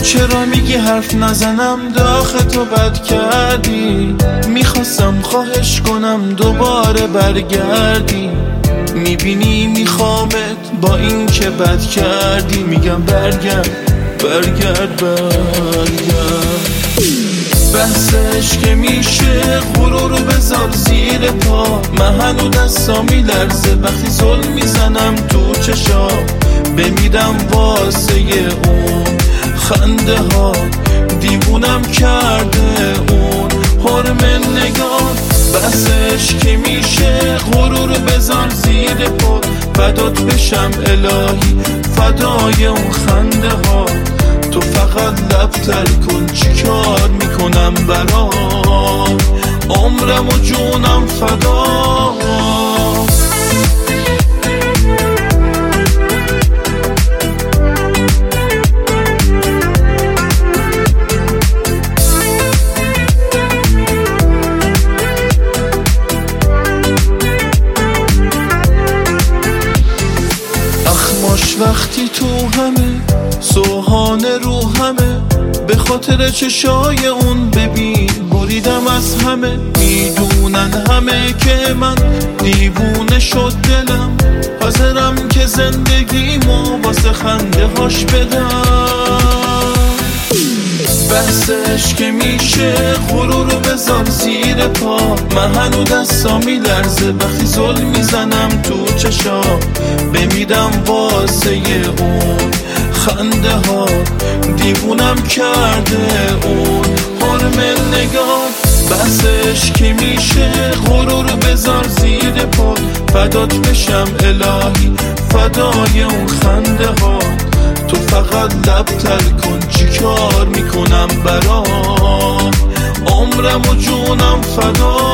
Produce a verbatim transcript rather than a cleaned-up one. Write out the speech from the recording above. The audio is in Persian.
چرا میگی حرف نزنم داخل تو بد کردی؟ میخواستم خواهش کنم دوباره برگردی. میبینی میخوامت با این که بد کردی. میگم برگرد برگرد برگرد. بحثش که میشه غرور رو بذار زیر پا. من هنو دستا میلرزه وقتی زل میزنم تو چشا. بمیرم واسه اون خنده ها. دیوونم کرده اون حرم نگاه. بحثش که میشه غرور رو بذار زیر پا. فدات بشم الهی فدای اون خنده ها. تو فقط لب تر کن چی کار میکنم برات. عمرم و جونم فدا. اخماش وقتی تو همه سوهان رو همه. به خاطر چشای اون ببین بریدم از همه. میدونن همه که من دیوونه شد دلم. حاضرم که زندگیمو واسه خنده هاش بدم. بحثش که میشه غرور رو بذار زیر پا. من هنو دستا میلرزه وقتی زل میزنم تو چشا. بمیرم واسه اون خنده ها. دیوونم کرده اون حرم نگاه. بحثش که میشه غرور رو بذار زیر پا. فدات بشم الهی فدای اون خنده ها. تو فقط لب تر کن چی کار میکنم برات. عمرم و جونم فدا.